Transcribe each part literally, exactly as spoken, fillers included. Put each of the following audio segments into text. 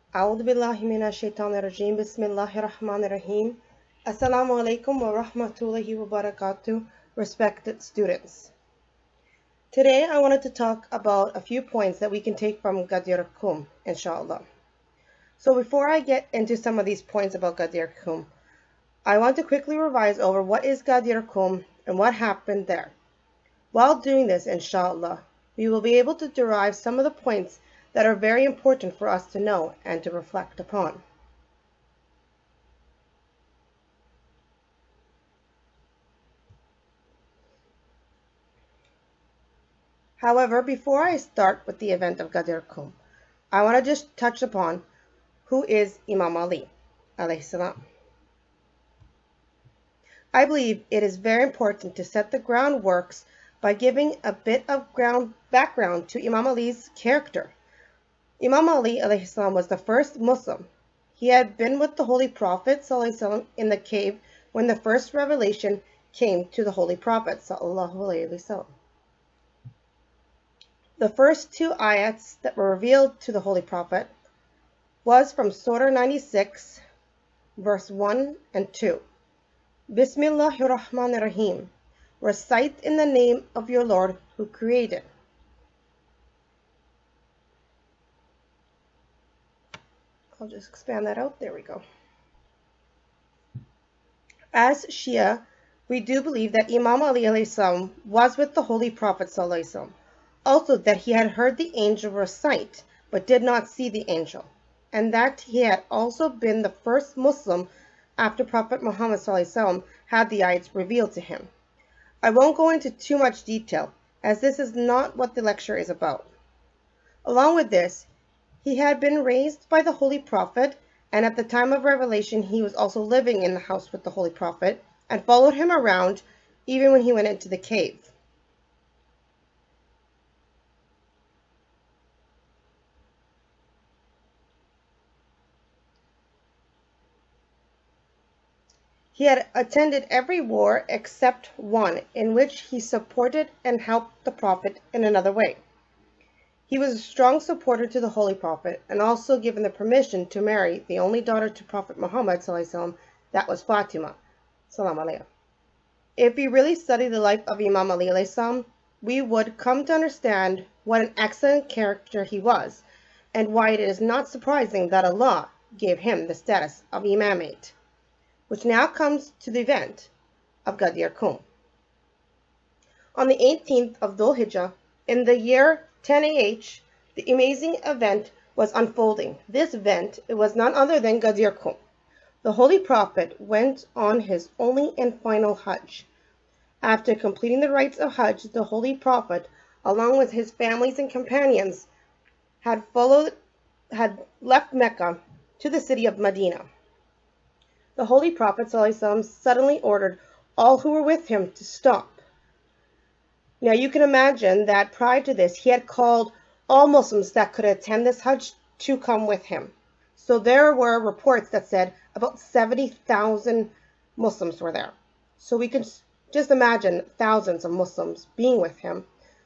أعوذ بالله من الشيطان الرجيم بسم الله الرحمن الرحيم Assalamu alaikum wa rahmatullahi wa barakatuh, respected students. Today I wanted to talk about a few points that we can take from Ghadir Khumm, inshallah. So before I get into some of these points about Ghadir Khumm, I want to quickly revise over what is Ghadir Khumm and what happened there. While doing this, inshallah, we will be able to derive some of the points that are very important for us to know and to reflect upon. However, before I start with the event of Ghadir Khumm, I want to just touch upon who is Imam Ali, alayhi salam. I believe it is very important to set the groundworks by giving a bit of ground background to Imam Ali's character. Imam Ali alayhi salam was the first Muslim. He had been with the Holy Prophet sallallahu alaihi wasallam in the cave when the first revelation came to the Holy Prophet sallallahu alaihi wasallam. The first two ayats that were revealed to the Holy Prophet was from Surah ninety-six, verse one and two. Bismillahir Rahmanir Rahim. Recite in the name of your Lord who created. I'll just expand that out. There we go. As Shia, we do believe that Imam Ali alayhi salam was with the Holy Prophet sallallahu alaihi wasallam. Also that he had heard the angel recite, but did not see the angel, and that he had also been the first Muslim after Prophet Muhammad sallallahu alaihi wasallam had the ayats revealed to him. I won't go into too much detail, as this is not what the lecture is about. Along with this, he had been raised by the Holy Prophet, and at the time of revelation he was also living in the house with the Holy Prophet, and followed him around even when he went into the cave. He had attended every war except one, in which he supported and helped the Prophet in another way. He was a strong supporter to the Holy Prophet, and also given the permission to marry the only daughter to Prophet Muhammad sallallahu alaihi wasallam, that was Fatima. Salam alayha. If we really study the life of Imam Ali alayhi salam, we would come to understand what an excellent character he was, and why it is not surprising that Allah gave him the status of Imamate. Which now comes to the event of Ghadir Khumm. On the eighteenth of Dhul Hijjah, in the year ten A H, the amazing event was unfolding. This event, it was none other than Ghadir Khumm. The Holy Prophet went on his only and final Hajj. After completing the rites of Hajj, the Holy Prophet, along with his families and companions, had followed, had left Mecca to the city of Medina. The Holy Prophet ﷺ suddenly ordered all who were with him to stop. Now you can imagine that prior to this, he had called all Muslims that could attend this Hajj to come with him. So there were reports that said about seventy thousand Muslims were there. So we can just imagine thousands of Muslims being with him.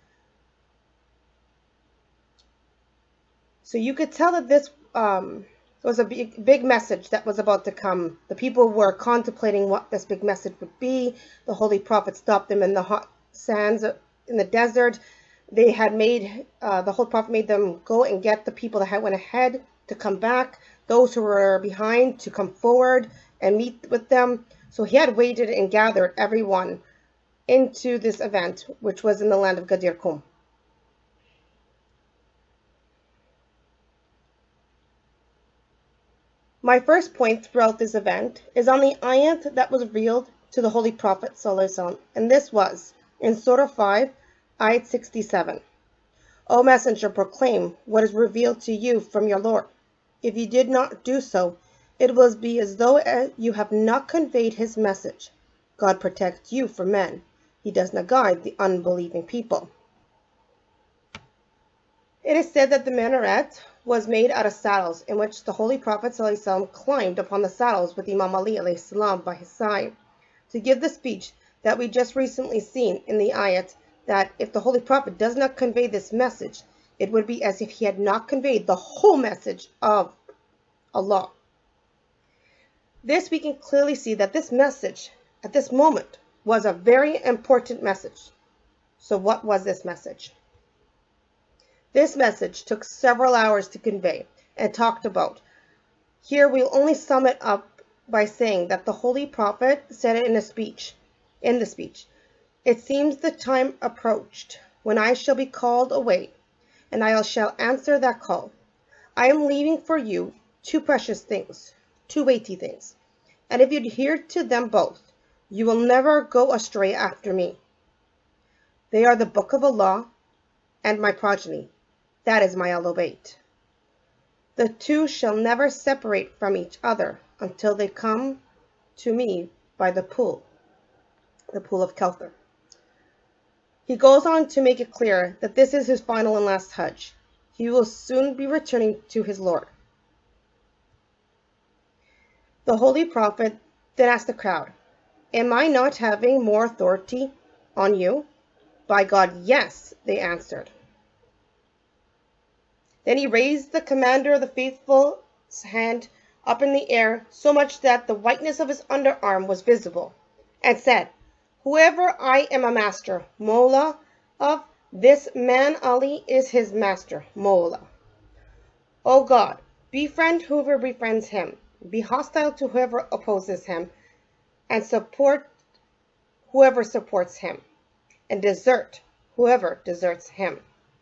So you could tell that this um, It was a big, big message that was about to come. The people were contemplating what this big message would be. The Holy Prophet stopped them in the hot sands in the desert. They had made, uh, the Holy Prophet made them go and get the people that had went ahead to come back. Those who were behind to come forward and meet with them. So he had waited and gathered everyone into this event, which was in the land of Ghadir Khumm. My first point throughout this event is on the ayat that was revealed to the Holy Prophet ﷺ, and this was in Surah five, ayat sixty-seven. O Messenger, proclaim what is revealed to you from your Lord. If you did not do so, it will be as though you have not conveyed his message. God protects you from men. He does not guide the unbelieving people. It is said that the minaret was made out of saddles, in which the Holy Prophet ﷺ climbed upon the saddles with Imam Ali alayhi salam by his side, to give the speech that we just recently seen in the ayat, that if the Holy Prophet does not convey this message, it would be as if he had not conveyed the whole message of Allah. This we can clearly see that this message at this moment was a very important message. So what was this message? This message took several hours to convey and talked about. Here we'll only sum it up by saying that the Holy Prophet said it in a speech, in the speech, "It seems the time approached when I shall be called away, and I shall answer that call. I am leaving for you two precious things, two weighty things, and if you adhere to them both, you will never go astray after me. They are the Book of Allah and my progeny, that is my Ahlul Bayt. The two shall never separate from each other until they come to me by the pool, the pool of Kawthar." He goes on to make it clear that this is his final and last Hajj. He will soon be returning to his Lord. The Holy Prophet then asked the crowd, "Am I not having more authority on you?" "By God, yes," they answered. Then he raised the commander of the faithful's hand up in the air so much that the whiteness of his underarm was visible, and said, "Whoever I am a master, Mawla of, this man Ali is his master, Mawla. O God, befriend whoever befriends him, be hostile to whoever opposes him, and support whoever supports him, and desert whoever deserts him."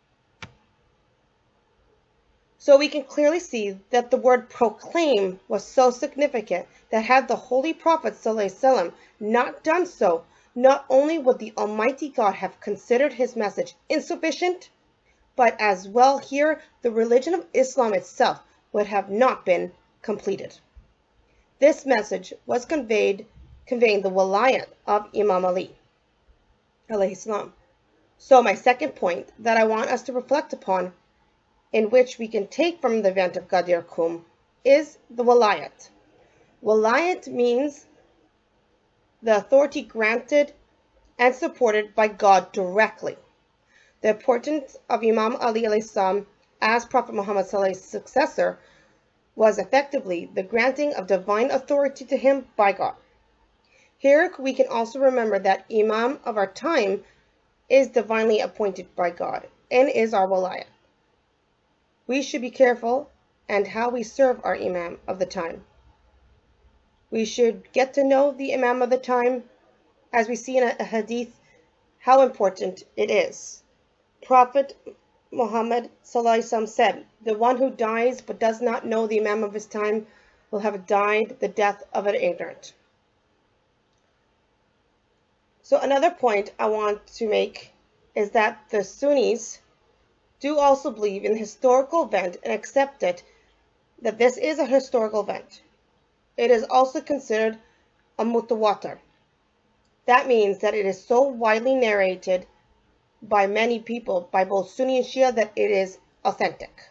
So we can clearly see that the word proclaim was so significant that had the Holy Prophet ﷺ not done so, not only would the Almighty God have considered his message insufficient, but as well here the religion of Islam itself would have not been completed. This message was conveyed, conveying the walayat of Imam Ali, alayhi salam. So my second point that I want us to reflect upon, in which we can take from the event of Ghadir Qum, is the walayat. Walayat means the authority granted and supported by God directly. The importance of Imam Ali alayhi salam as Prophet Muhammad's successor was effectively the granting of divine authority to him by God. Here we can also remember that Imam of our time is divinely appointed by God and is our walayat. We should be careful and how we serve our Imam of the time. We should get to know the Imam of the time, as we see in a hadith, how important it is. Prophet Muhammad ﷺ said, "The one who dies but does not know the Imam of his time will have died the death of an ignorant." So another point I want to make is that the Sunnis do also believe in the historical event and accept it, that this is a historical event. It is also considered a mutawatir. That means that it is so widely narrated by many people, by both Sunni and Shia, that it is authentic.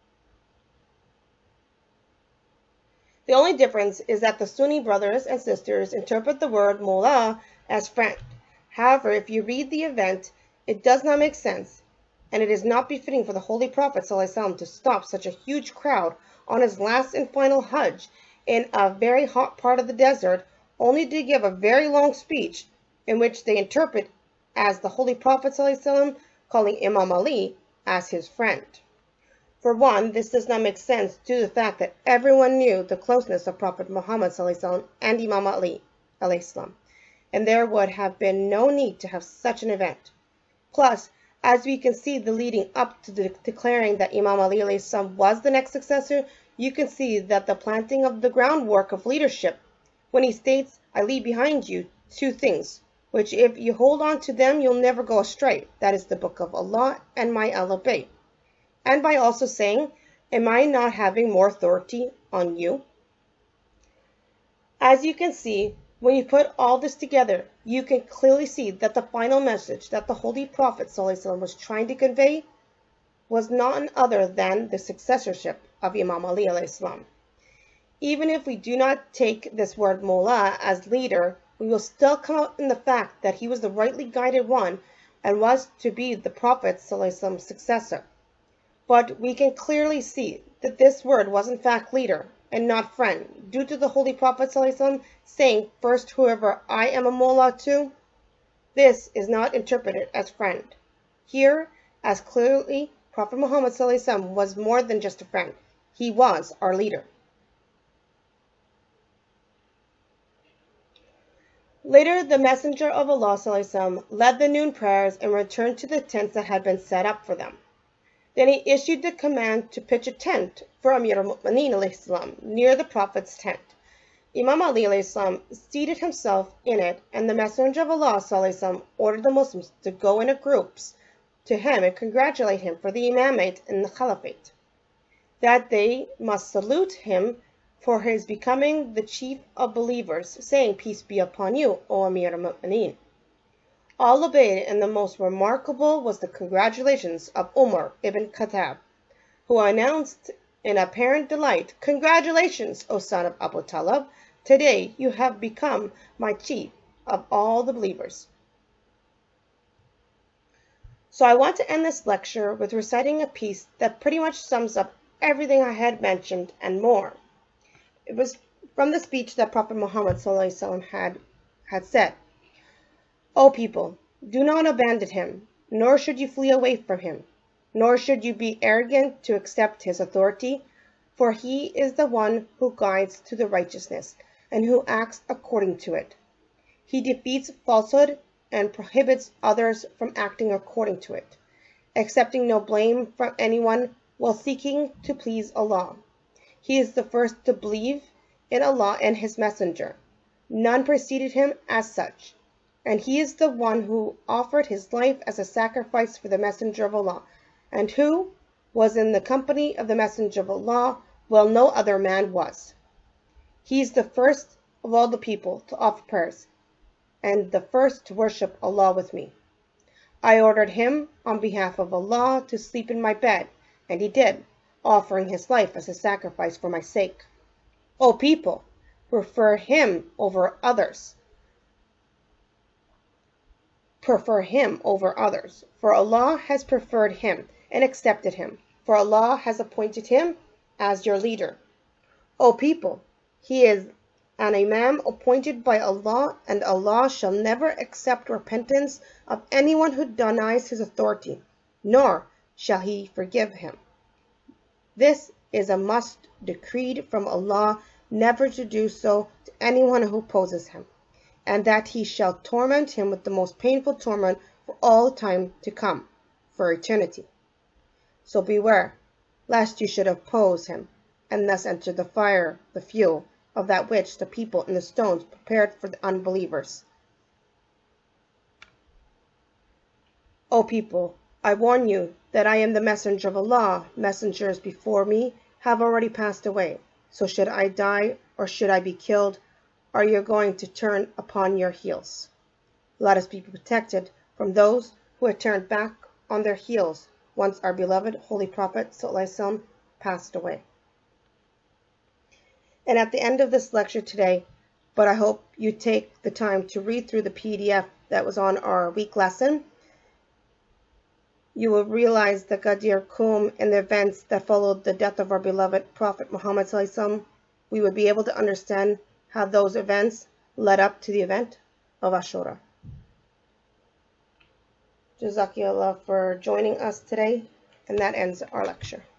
The only difference is that the Sunni brothers and sisters interpret the word Mawla as friend. However, if you read the event, it does not make sense, and it is not befitting for the Holy Prophet ﷺ to stop such a huge crowd on his last and final Hajj in a very hot part of the desert, only to give a very long speech in which they interpret as the Holy Prophet ﷺ calling Imam Ali as his friend. For one, this does not make sense due to the fact that everyone knew the closeness of Prophet Muhammad ﷺ and Imam Ali alayhi salam, and there would have been no need to have such an event. Plus, as we can see the leading up to the declaring that Imam Ali alayhi salam was the next successor, you can see that the planting of the groundwork of leadership, when he states, "I leave behind you two things, which if you hold on to them, you'll never go astray. That is the Book of Allah and my Ahlul Bayt." And by also saying, "Am I not having more authority on you?" As you can see, when you put all this together, you can clearly see that the final message that the Holy Prophet ﷺ was trying to convey was none other than the successorship of Imam Ali alayhi salam. Even if we do not take this word Mawla as leader, we will still come out in the fact that he was the rightly guided one and was to be the Prophet ﷺ's successor. But we can clearly see that this word was in fact leader, and not friend, due to the Holy Prophet ﷺ saying, first whoever I am a mullah to, this is not interpreted as friend. Here, as clearly, Prophet Muhammad ﷺ was more than just a friend. He was our leader. Later, the Messenger of Allah ﷺ led the noon prayers and returned to the tents that had been set up for them. Then he issued the command to pitch a tent for Amir al-Mu'mineen ﷺ near the Prophet's tent. Imam Ali ﷺ seated himself in it, and the Messenger of Allah ﷺ ordered the Muslims to go in groups to him and congratulate him for the imamate and the caliphate, that they must salute him for his becoming the chief of believers, saying, peace be upon you, O Amir al-Mu'mineen. All obeyed, and the most remarkable was the congratulations of Umar ibn Khattab, who announced in apparent delight, congratulations, O son of Abu Talib, today you have become my chief of all the believers. So I want to end this lecture with reciting a piece that pretty much sums up everything I had mentioned and more. It was from the speech that Prophet Muhammad ﷺ had, had said, O people, do not abandon him, nor should you flee away from him, nor should you be arrogant to accept his authority, for he is the one who guides to the righteousness, and who acts according to it. He defeats falsehood and prohibits others from acting according to it, accepting no blame from anyone while seeking to please Allah. He is the first to believe in Allah and His Messenger. None preceded him as such. And he is the one who offered his life as a sacrifice for the Messenger of Allah, and who was in the company of the Messenger of Allah while no other man was. He is the first of all the people to offer prayers, and the first to worship Allah with me. I ordered him on behalf of Allah to sleep in my bed, and he did, offering his life as a sacrifice for my sake. O people, prefer him over others. Prefer him over others, for Allah has preferred him and accepted him, for Allah has appointed him as your leader. O people, he is an imam appointed by Allah, and Allah shall never accept repentance of anyone who denies his authority, nor shall he forgive him. This is a must decreed from Allah, never to do so to anyone who opposes him, and that he shall torment him with the most painful torment for all time to come, for eternity. So beware, lest you should oppose him, and thus enter the fire, the fuel, of that which the people in the stones prepared for the unbelievers. O people, I warn you that I am the messenger of Allah. Messengers before me have already passed away. So should I die, or should I be killed, are you going to turn upon your heels? Let us be protected from those who had turned back on their heels once our beloved Holy Prophet ﷺ passed away. And at the end of this lecture today, but I hope you take the time to read through the P D F that was on our week lesson, you will realize the Ghadir Khumm and the events that followed the death of our beloved Prophet Muhammad ﷺ. We would be able to understand how those events led up to the event of Ashura. Jazakallah for joining us today, and that ends our lecture.